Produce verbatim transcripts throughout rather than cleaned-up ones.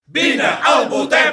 Vine, el votem!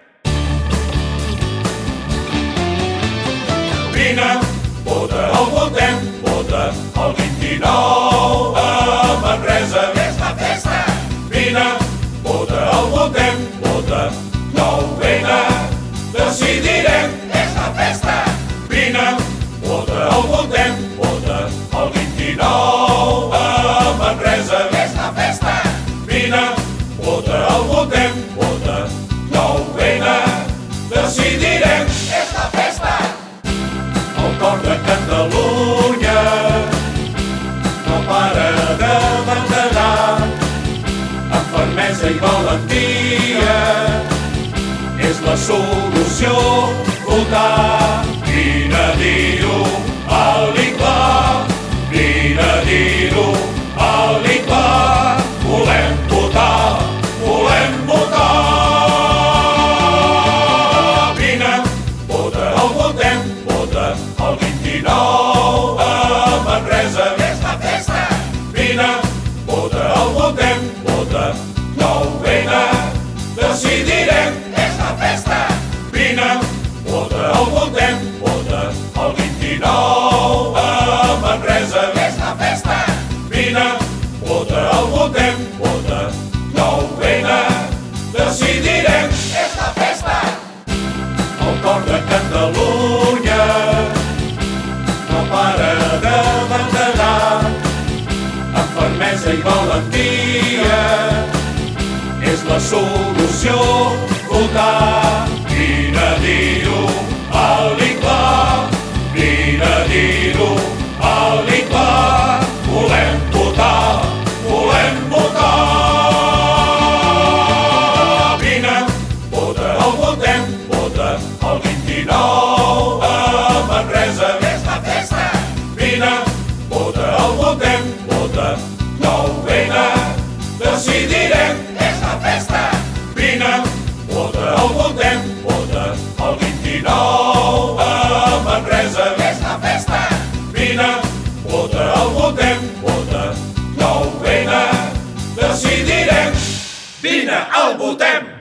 Vine, vota, el votem, vota el vint-i-nou a Manresa. Festa, festa! Vine, vota, el votem, vota nou ene, decidirem. Festa, festa! Vine, vota, el votem, vota el vint-i-nou a Manresa. Festa, festa! Vine, vota, el votem, vota nou ene, decidirem. Festa, festa! El cor de Catalunya no para de bategar amb fermesa i valentia. És la solució votar. Vine a dir-ho alt i clar, vine a dir-ho alt i clar. Volem votar, volem votar. Vine, vota, el votem, vota el vint-i-nou a Manresa. Festa, festa! Vine, vota, el votem, vota nou ene, decidirem. Festa, festa! Vine, vota, el votem, vota el vint-i-nou a Manresa. Festa, festa! Vine, vota, el votem, vota nou ene, decidirem. Festa, festa! El cor de Catalunya no para de bategar amb fermesa i valentia. És la solució votar. Vine a dir-ho alt i clar, vine a dir-ho alt i clar. Volem votar, volem votar. Vine, vota, el votem, vota el vint-i-nou a Manresa. Festa, festa! Vine, vota, el votem, vota nou ene, decidirem. Festa, festa! Vine, vota, el votem, vota el vint-i-nou a Manresa. Festa, festa! Vine, vota, el votem, vota nou ene, decidirem. Vine, el votem!